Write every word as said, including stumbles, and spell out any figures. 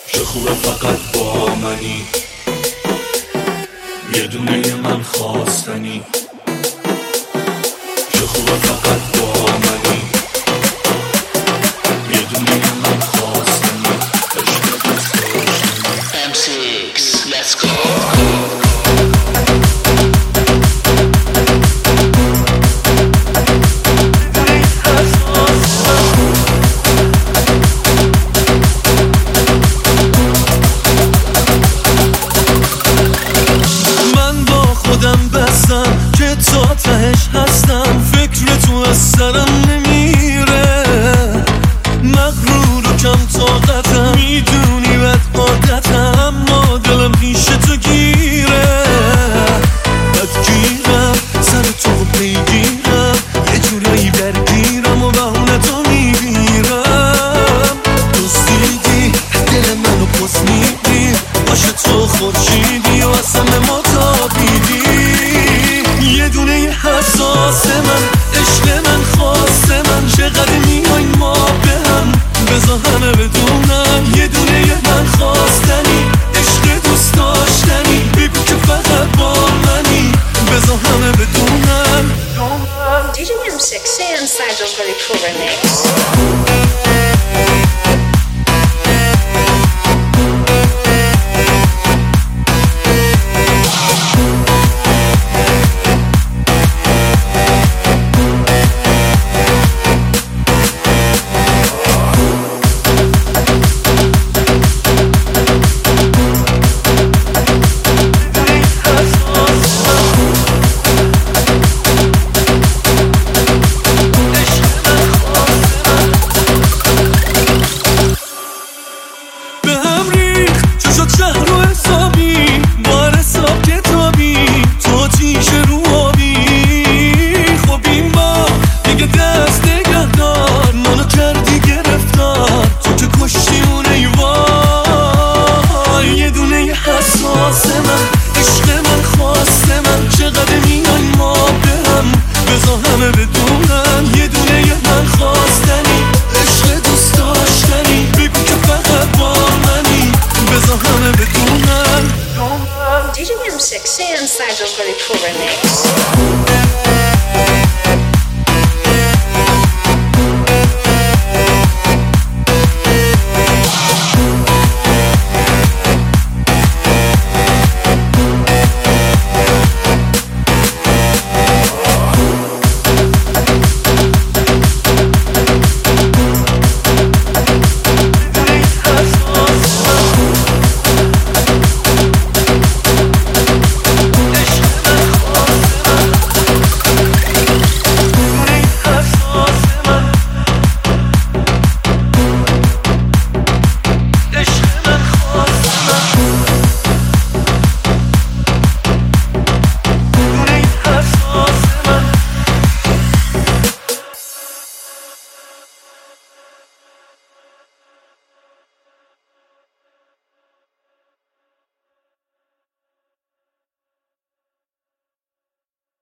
چه خوبه فقط با منی، یه دونه من خواستنی. چه خوبه فقط با منی، یه دونه من خواستنی. عشق دوست داشتنی. ام سیکس let's go. که تا تهش هستم، فکر تو از سرم نمیره، مغرور و کم طاقتم، میدونم